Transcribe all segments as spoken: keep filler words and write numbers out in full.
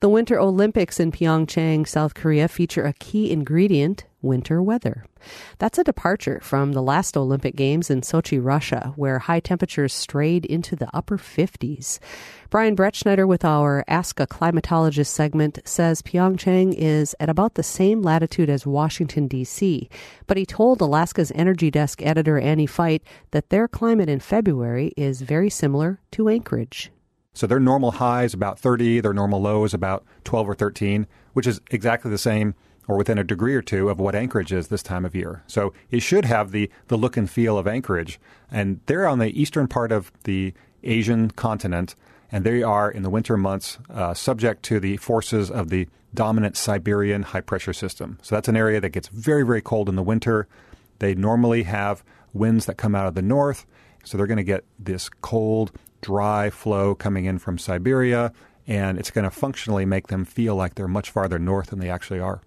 The Winter Olympics in Pyeongchang, South Korea feature a key ingredient, winter weather. That's a departure from the last Olympic Games in Sochi, Russia, where high temperatures strayed into the upper fifties. Brian Bretschneider with our Ask a Climatologist segment says Pyeongchang is at about the same latitude as Washington, D C, but he told Alaska's Energy Desk editor Annie Feit that their climate in February is very similar to Anchorage. So their normal high is about thirty, their normal low is about twelve or thirteen, which is exactly the same or within a degree or two of what Anchorage is this time of year. So it should have the, the look and feel of Anchorage. And they're on the eastern part of the Asian continent, and they are, in the winter months, uh, subject to the forces of the dominant Siberian high-pressure system. So that's an area that gets very, very cold in the winter. They normally have winds that come out of the north, so they're going to get this cold, dry flow coming in from Siberia, and it's going to functionally make them feel like they're much farther north than they actually are.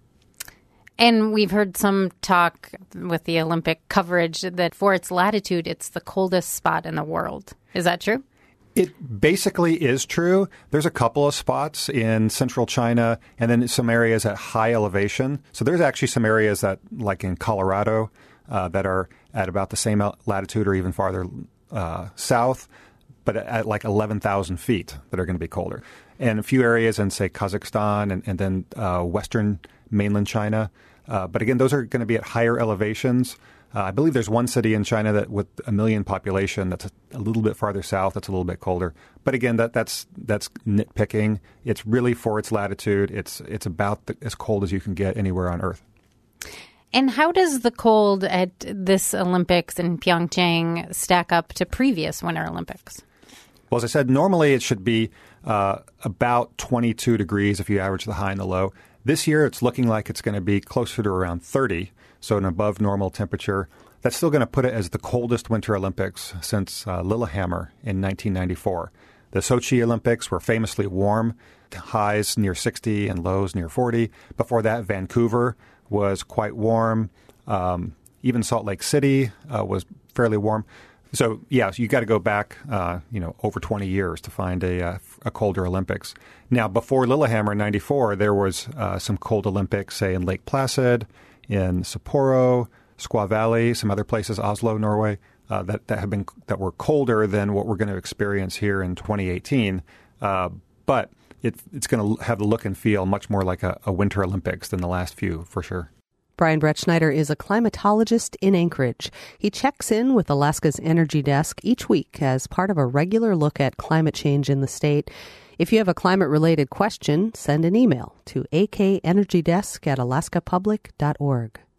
And we've heard some talk with the Olympic coverage that for its latitude, it's the coldest spot in the world. Is that true? It basically is true. There's a couple of spots in central China and then some areas at high elevation. So there's actually some areas that, like in Colorado, uh, that are at about the same latitude or even farther uh, south, but at like eleven thousand feet that are going to be colder. And a few areas in, say, Kazakhstan and, and then uh, western mainland China. Uh, but again, those are going to be at higher elevations. Uh, I believe there's one city in China that with a million population that's a, a little bit farther south, that's a little bit colder. But again, that that's that's nitpicking. It's really for its latitude. It's it's about the, as cold as you can get anywhere on Earth. And how does the cold at this Olympics in Pyeongchang stack up to previous Winter Olympics? Well, as I said, normally it should be uh, about twenty-two degrees if you average the high and the low. This year, it's looking like it's going to be closer to around thirty, so an above normal temperature. That's still going to put it as the coldest Winter Olympics since uh, Lillehammer in nineteen ninety-four. The Sochi Olympics were famously warm, highs near sixty and lows near forty. Before that, Vancouver was quite warm. Um, even Salt Lake City uh, was fairly warm. So, yeah, so you got to go back, uh, you know, over twenty years to find a, uh, a colder Olympics. Now, before Lillehammer in ninety-four, there was uh, some cold Olympics, say, in Lake Placid, in Sapporo, Squaw Valley, some other places, Oslo, Norway, uh, that, that have been that were colder than what we're going to experience here in twenty eighteen. Uh, but it, it's going to have the look and feel much more like a, a Winter Olympics than the last few, for sure. Brian Bretschneider is a climatologist in Anchorage. He checks in with Alaska's Energy Desk each week as part of a regular look at climate change in the state. If you have a climate-related question, send an email to a k energy desk at alaska public dot org.